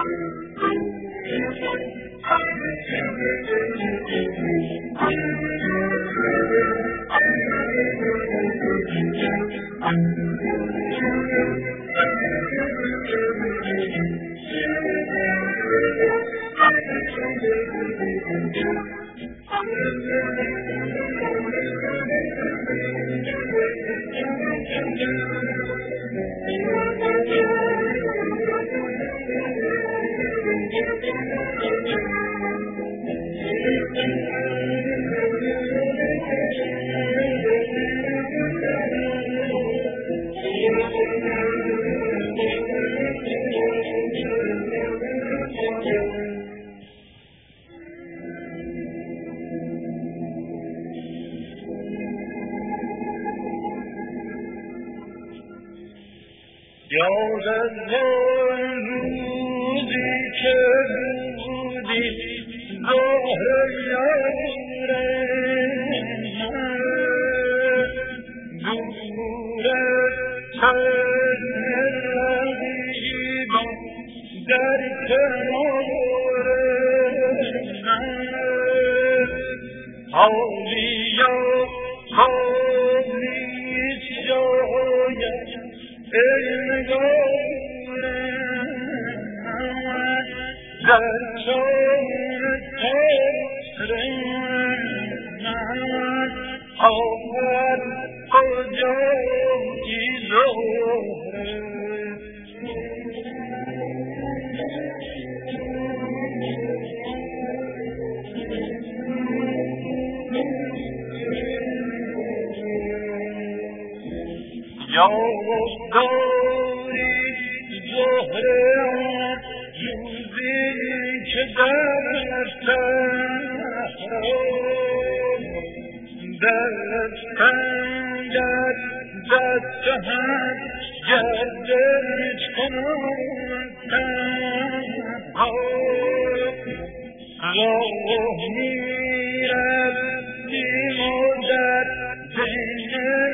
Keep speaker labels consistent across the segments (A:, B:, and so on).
A: یاد از روزی که بودی زهر یار دور رقیبان در کنار حالیا حالیت شاید ای نگار در چار تار من آمد کجایی زهره یاد داری زهره روزی که در دستنگر دست هم گردش کنم تنها راه میرفتیم و در بین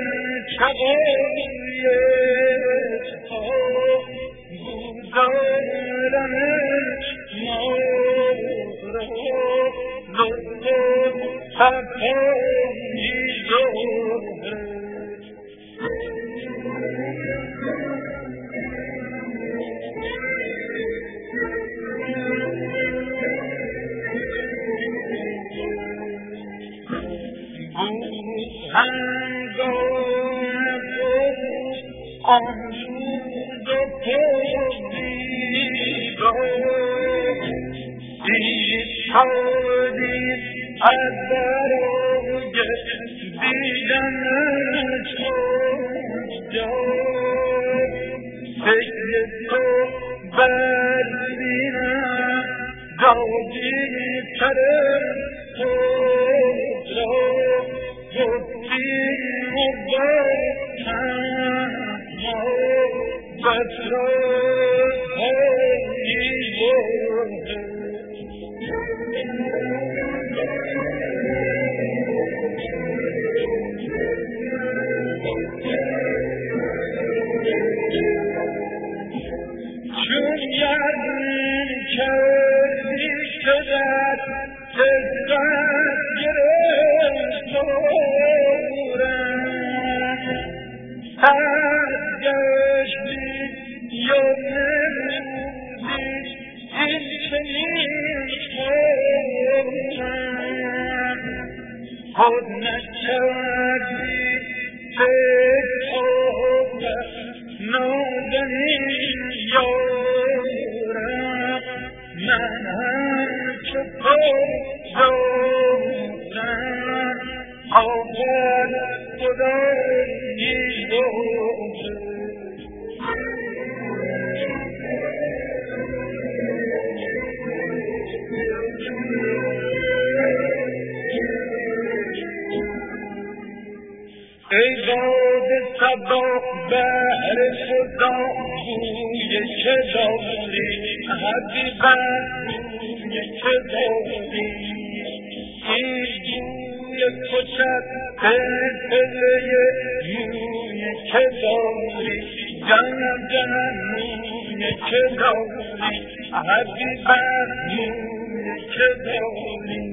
A: شقایق ها بودارمش ما را لطف صفایی زهره هنگام آمود و پردیدار ایستادی از برای دیدنش کجا فکر تو بردینم دادی سر خود را گفتی مبتنها بسرایی زهره چون یقین کردی که در دستت گرفتارم سرگشتی یا نمودی این چنین خورم خود نکردی فکر نازنین یارم من هم که دارم آخر خدایی زهره ای باد صبا بهر خدا بوی که داری حبیبم بوی که داری این بوی کوچک پله موی که داری جنم موی که داری حبیبم روی که داری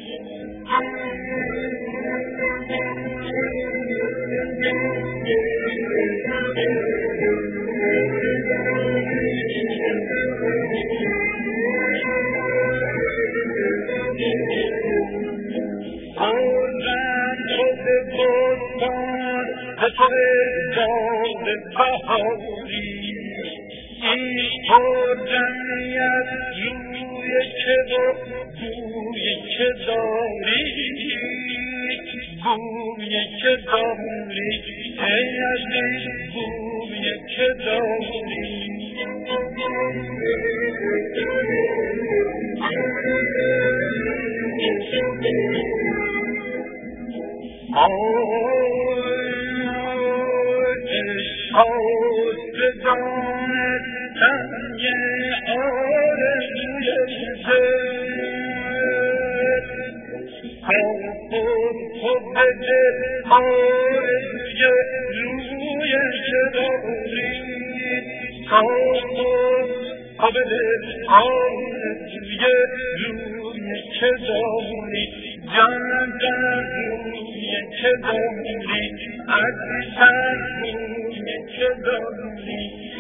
A: خوردم خود بستان حسر داد بهاری این پر جمعیت روی که بوی که داری بوی که داری ای عزیز بوی که داری عشق بدان تنگ آرزوی دل خود تو بده آرزوی روی که داری خود تو بده آرزوی روی که داری جان در روی که داری عزیزم روی که داری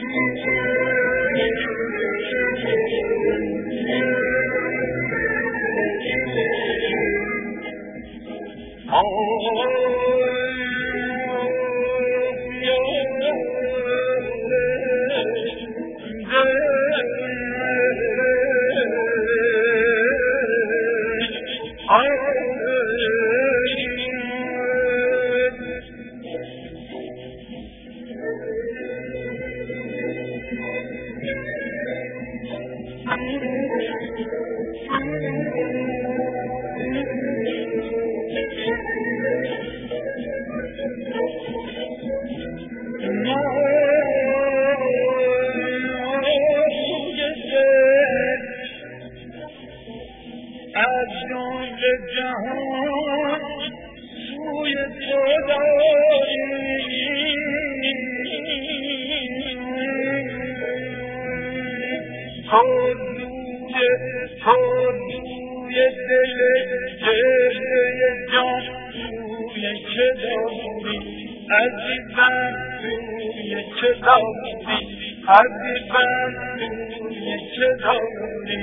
A: از جان جهان سوی تو داریم تو روی دل جلوه جان سوی که داری عزیزم سوی که داری عزیزم سوی که داری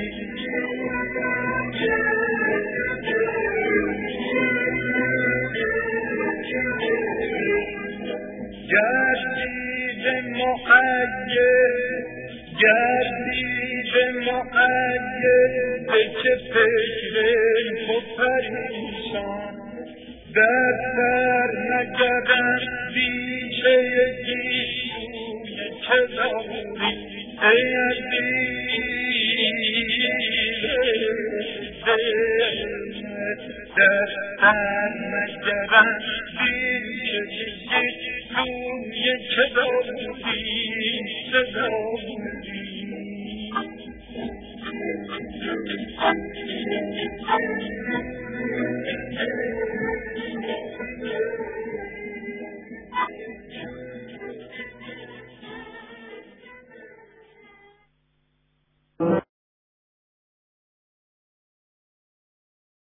A: گردید مؤید به چه فکر تو پریشان در سر نگردم بیشه گیشوی که داری ای عزیز در سر نگردم بیشه گیشوی که داری صداری